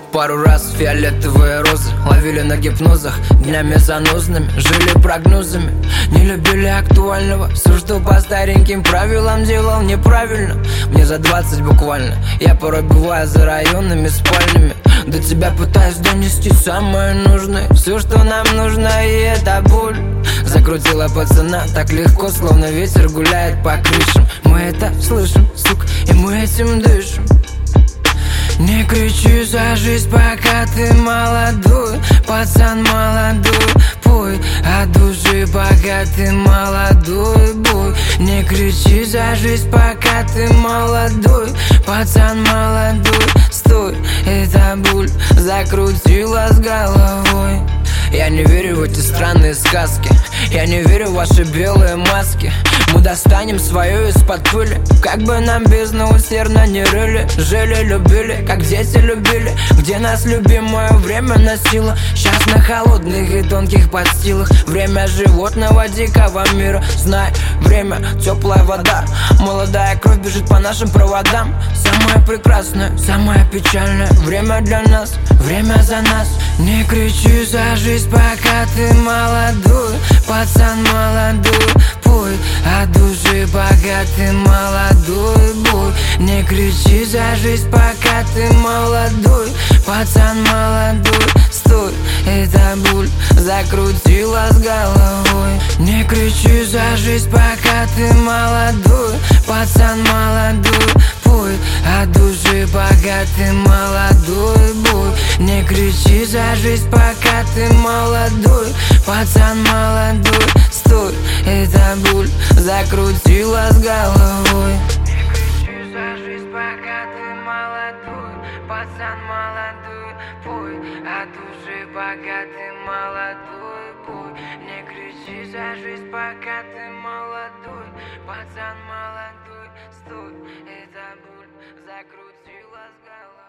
Пару раз фиолетовые розы ловили на гипнозах, днями занозными, жили прогнозами. Не любили актуального, все, что по стареньким правилам делал неправильно. Мне за 20 буквально, я порой бываю за районами спальными. До тебя пытаюсь донести самое нужное, все, что нам нужно, и это боль. Закрутила пацана так легко, словно ветер гуляет по крышам. Мы это слышим, сук, и мы этим дышим. Не кричи за жизнь, пока ты молодой, пацан молодой, пой от души, пока ты молодой, бой. Не кричи за жизнь, пока ты молодой, пацан молодой, стой, эта боль закрутила с головой. Я не верю в эти странные сказки, я не верю в ваши белые маски. Мы достанем свое из-под пыли, как бы нам бездну усердно не рыли. Жили, любили, как дети любили, где нас любимое время носило. Сейчас на холодных и тонких подстилах время животного дикого мира. Знай, время, теплая вода, молодая кровь бежит по нашим проводам. Самое прекрасное, самое печальное время для нас, время за нас. Не кричи за жизнь, пока ты молодой, пацан молодой, пой от души, пока ты молодой, бой. Не кричи за жизнь, пока ты молодой, пацан молодой, стой, эта боль закрутила с головой. Не кричи за жизнь, пока ты молодой, пацан молодой, пой от души, пока ты молодой, бой. Не кричи за жизнь, пока ты молодой, пацан молодой, стой, эта боль закрутила с головой. Не кричи за жизнь, пока ты молодой, пацан молодой, пой от души, пока ты молодой, бой. Не кричи за жизнь, пока ты молодой, пацан молодой, стой, эта боль закрутила с головой.